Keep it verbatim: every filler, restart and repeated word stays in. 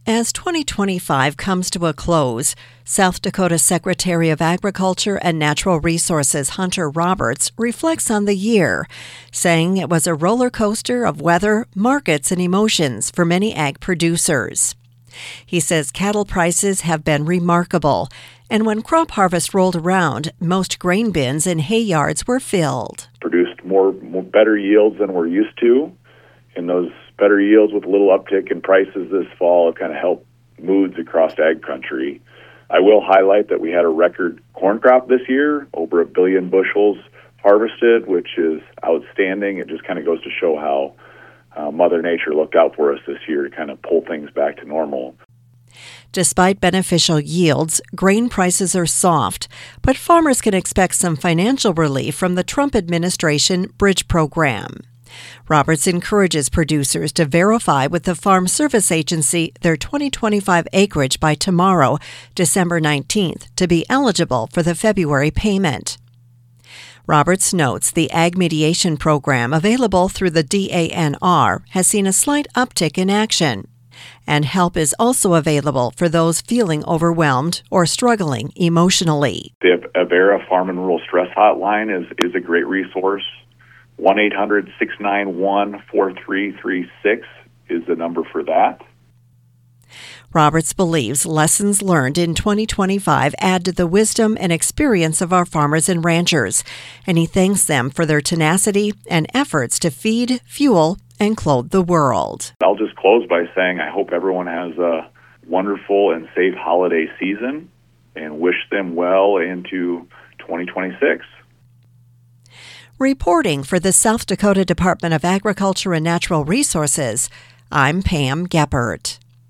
As twenty twenty-five comes to a close, South Dakota Secretary of Agriculture and Natural Resources Hunter Roberts reflects on the year, saying it was a roller coaster of weather, markets, and emotions for many ag producers. He says cattle prices have been remarkable, and when crop harvest rolled around, most grain bins and hay yards were filled. Produced more, more better yields than we're used to, and those better yields with a little uptick in prices this fall have kind of helped moods across ag country. I will highlight that we had a record corn crop this year, over a billion bushels harvested, which is outstanding. It just kind of goes to show how uh, Mother Nature looked out for us this year to kind of pull things back to normal. Despite beneficial yields, grain prices are soft, but farmers can expect some financial relief from the Trump administration Bridge program. Roberts encourages producers to verify with the Farm Service Agency their twenty twenty-five acreage by tomorrow, December nineteenth, to be eligible for the February payment. Roberts notes the Ag Mediation Program available through the D A N R has seen a slight uptick in action, and help is also available for those feeling overwhelmed or struggling emotionally. The Avera Farm and Rural Stress Hotline is, is a great resource. one eight hundred, six nine one, four three three six is the number for that. Roberts believes lessons learned in twenty twenty-five add to the wisdom and experience of our farmers and ranchers, and he thanks them for their tenacity and efforts to feed, fuel, and clothe the world. I'll just close by saying I hope everyone has a wonderful and safe holiday season and wish them well into twenty twenty-six. Reporting for the South Dakota Department of Agriculture and Natural Resources, I'm Pam Geppert.